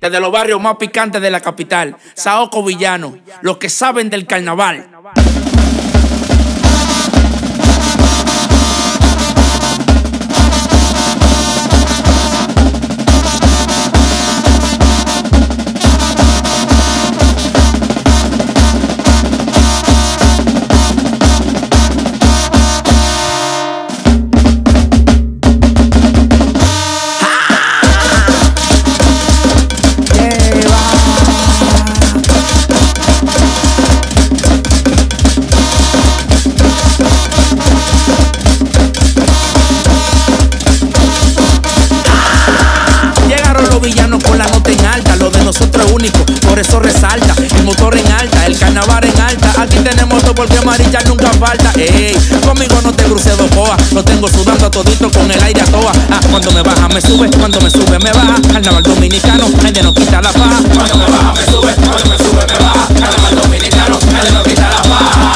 Desde los barrios más picantes de la capital, Saoko Villano, los que saben del carnaval. Villanos con la nota en alta, lo de nosotros es único, por eso resalta. El motor en alta, el carnaval en alta. Aquí tenemos todo porque amarilla nunca falta. Ey, conmigo no te cruce dos coas. Lo tengo sudando a todito con el aire a toa. Ah, cuando me baja me sube, cuando me sube me baja. Carnaval dominicano, nadie nos quita la faja. Cuando me baja me sube, cuando me sube me baja. Carnaval dominicano, nadie nos quita la faja.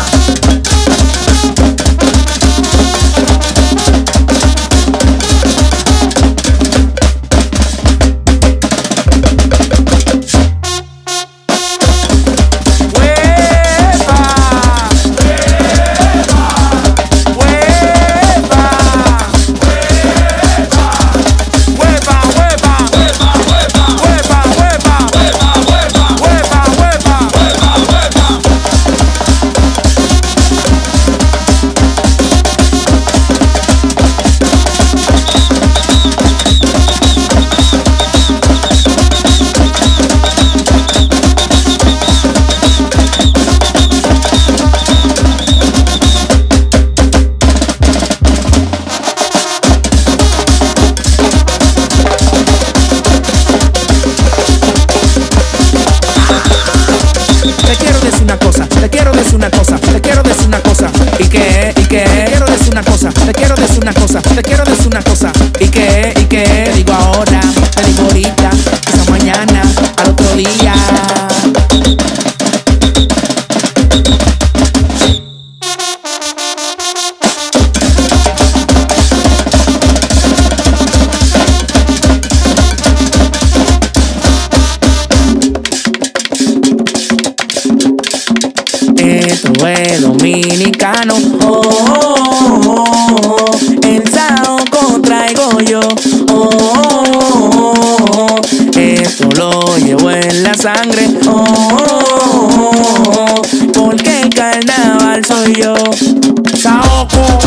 Te quiero decir una cosa, te quiero decir una cosa, te quiero decir una cosa. ¿Y qué? ¿Y qué? Te quiero decir una cosa, te quiero decir una cosa, te quiero decir una cosa. ¿Y qué? ¿Y qué? Te digo ahora, te digo ahorita, quizá mañana, al otro día. Esto es dominicano, oh, oh, oh, oh. El Saoko traigo yo, oh, oh, oh, oh. Esto lo llevo en la sangre, oh, oh, oh, oh. Porque el carnaval soy yo, Saoko.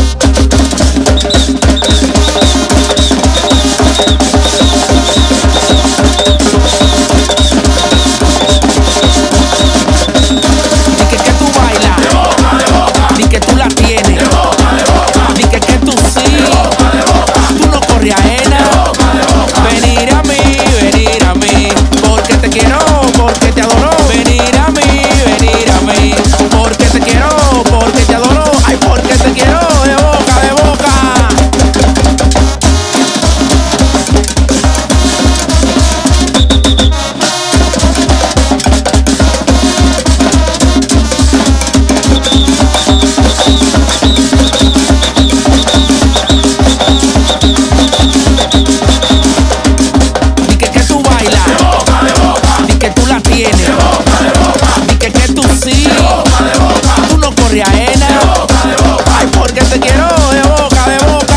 Ay, porque te quiero de boca, de boca.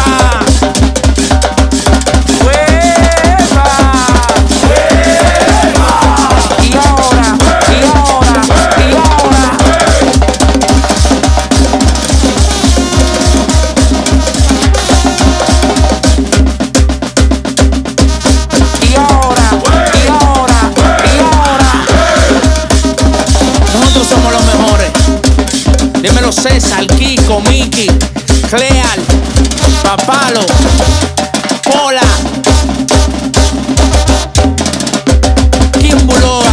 ¡Hueva! ¡Hueva! Y ahora, y ahora, y ahora. Y ahora, y ahora, y ahora. Nosotros somos los mejores. Dímelo César, Kiko, Miki, Cleal, Papalo, Pola, Kimbuloa.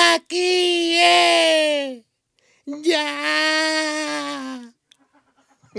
Aquí es. Ya.